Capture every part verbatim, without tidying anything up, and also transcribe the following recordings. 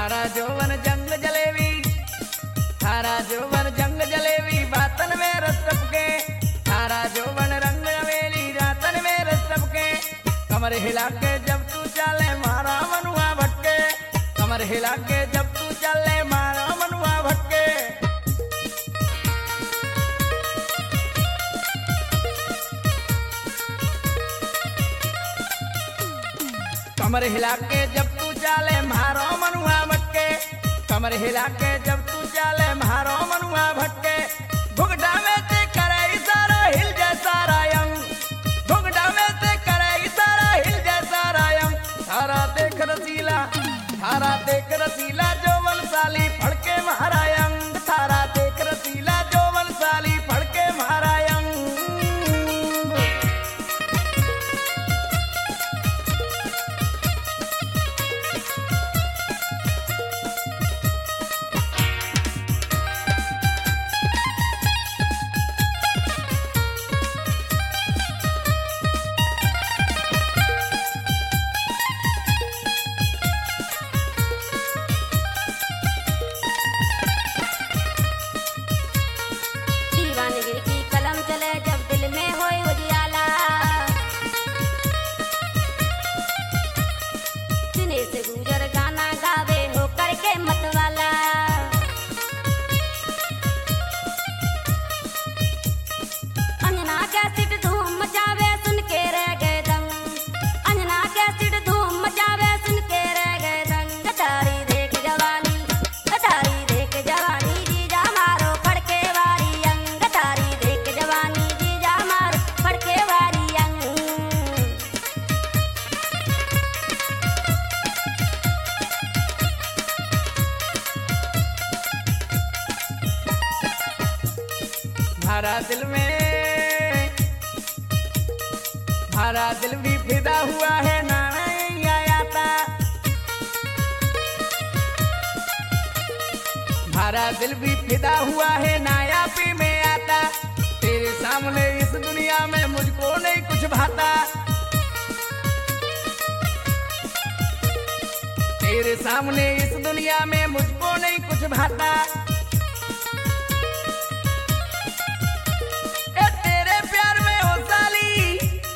थारा जोवन जंग जलेबी, थारा जोवन जंग जलेबी बातन में रस टपके, थारा जोवन रंग अवेली रातन में रस टपके। कमर हिला के जब तू चले मारा मनुआ भटके, कमर हिला के जब तू चले मारा मनुआ भटके। कमर हिला के जब तू चले मारो मनुआ भटके, कमर हिला के जब तू चले मारो मनुआ भटके। घुघटा में ते करे इशारा हिल जैसा रायंग, घुघटा में ते करे इशारा हिल जैसा रायंग। थारा देख रसीला, थारा देख रसीला जो वंशाली फड़के महारायंग, थारा देख रसीला जो वंशाली फड़के महारायंग। दीवानगिरी की कलम चले जब दिल में होए उजियाला, दिने से गुजर गाना गावे हो करके मतवाला। अंजना के सिट धूम मचावे सुन के रह गए दंग, अंजना के सिट धूम मचावे सुन के रह गए दंग। कटारी देख जवानी, कटारी देख जवानी जीजा मारो फड़के वारी अंग, कटारी देख जवानी जीजा मारो फड़के वारी अंग। भारा दिल में, भारा दिल भी फिदा हुआ है ना आता, भारा दिल भी फिदा हुआ है नायाबी में आता। तेरे सामने इस दुनिया में मुझको नहीं कुछ भाता, तेरे सामने इस दुनिया में मुझको नहीं कुछ भाता। ए तेरे प्यार में ओ साली,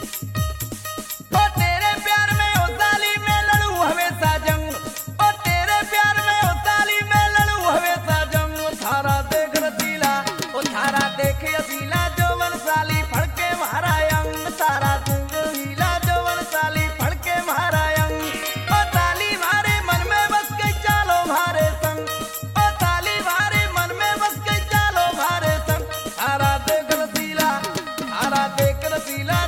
ओ तेरे प्यार में ओ साली मैं लड़ू हमेशा जंग, ओ तेरे प्यार में ओ साली मैं लड़ू हमेशा जंग। ओ थारा देख रसीला, ओ थारा देख असीला जो वंशाली फड़के महारायंग, थारा देख हीला जो वंशाली फड़के महारायंग। ओ ताली मारे मन में बस गई चालो मारे संग, ओ ताली मारे मन में बस गई चालो मारे संग। थारा देख रसीला, थारा देख रसीला